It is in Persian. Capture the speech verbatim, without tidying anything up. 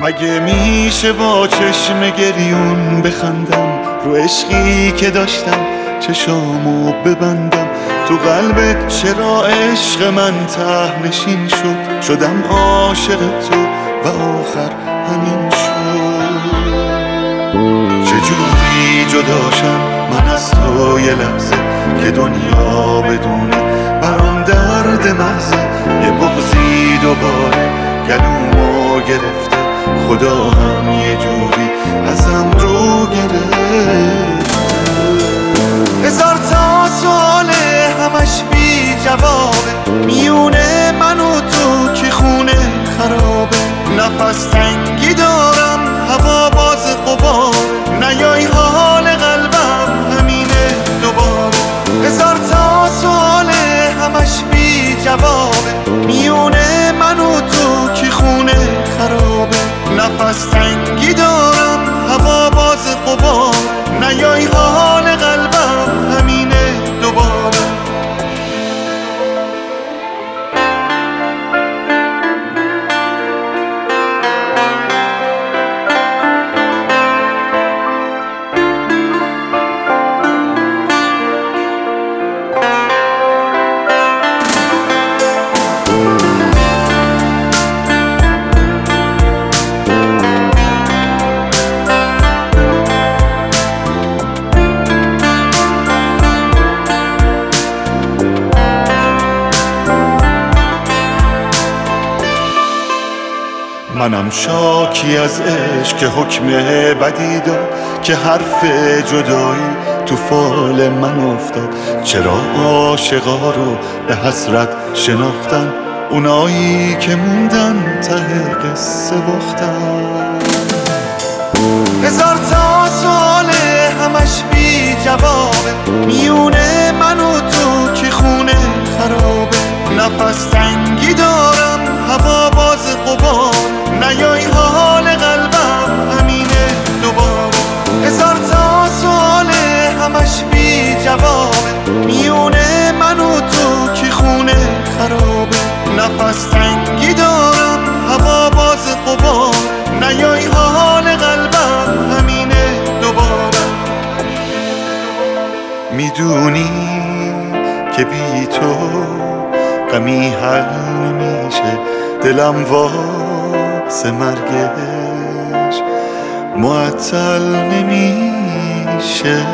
مگه میشه با چشم گریون بخندم رو عشقی که داشتم چشامو ببندم؟ تو قلبت چرا عشق من ته نشین شد؟ شدم عاشق تو و آخر همین شد. چجوری جداشم من از تو یه لحظه که دنیا بدونه برام درد محضه؟ یه بغضی دوباره گلومو گرفته، خدا هم یه جوری ازم رو گرفت. هزار تا سواله همش بی جوابه، میونه من و تو که خونه خرابه. نفس تنگی دارم هوا باز غبار، نیای حال قلبم همینه دوباره. هزار تا سواله همش بی جوابه، میونه من و تو که خونه خرابه. نفس تنگی دارم هوا باز غبار، نیای حال قلبم همینه دوباره. منم شاکی از عشق که حکم بدی داد، که حرف جدایی تو فال من افتاد. چرا عاشقا رو به حسرت شناختن اونایی که موندن ته قصه باختن؟ هزار تا سواله همش بی جوابه، میونه من و تو که خونه خرابه. نفس تنگی دارم هوا باز غبار، نیای حال قلبم همینه دوباره. هزار تا سواله همش بی جوابه، میونه من و تو که خونه خرابه. نفس تنگی دارم هوا باز غبار، نیای حال قلبم همینه دوباره. میدونی که بی تو غمی حل نمیشه، دلم واسه مرگش معطل نمیشه.